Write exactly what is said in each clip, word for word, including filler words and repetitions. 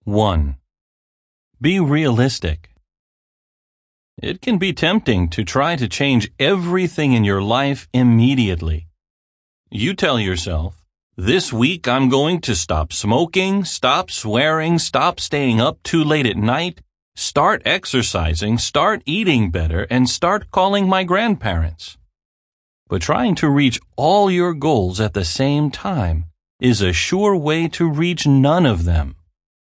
one. Be realistic. It can be tempting to try to change everything in your life immediately. You tell yourself, this week I'm going to stop smoking, stop swearing, stop staying up too late at night, start exercising, start eating better, and start calling my grandparents. But trying to reach all your goals at the same time is a sure way to reach none of them.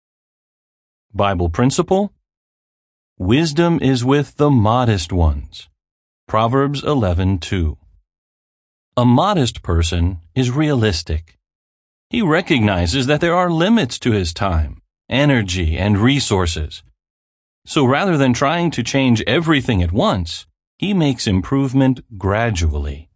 Bible principle: wisdom is with the modest ones. Proverbs eleven two. A modest person is realistic. He recognizes that there are limits to his time, energy, and resources. So rather than trying to change everything at once, he makes improvement gradually.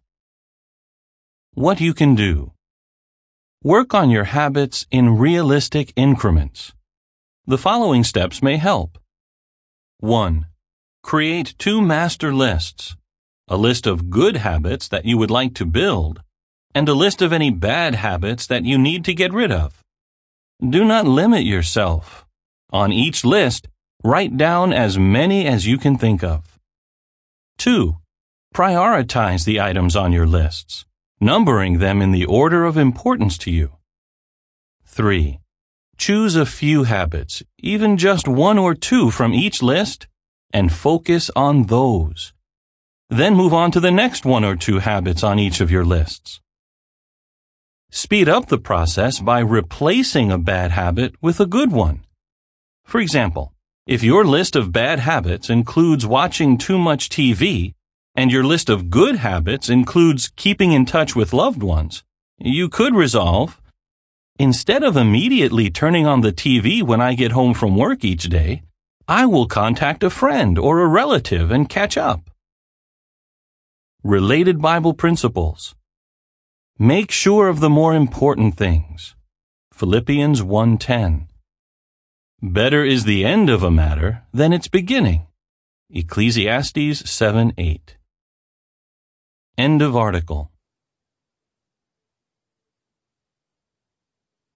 What you can do: work on your habits in realistic increments. The following steps may help. one. Create two master lists: a list of good habits that you would like to build, and a list of any bad habits that you need to get rid of. Do not limit yourself. On each list, write down as many as you can think of. two. Prioritize the items on your lists, numbering them in the order of importance to you. three. Choose a few habits, even just one or two from each list, and focus on those. Then move on to the next one or two habits on each of your lists. Speed up the process by replacing a bad habit with a good one. For example, if your list of bad habits includes watching too much T V, and your list of good habits includes keeping in touch with loved ones, you could resolve, instead of immediately turning on the T V when I get home from work each day, I will contact a friend or a relative and catch up. Related Bible principles: make sure of the more important things. Philippians one ten. Better is the end of a matter than its beginning. Ecclesiastes seven eight. End of article.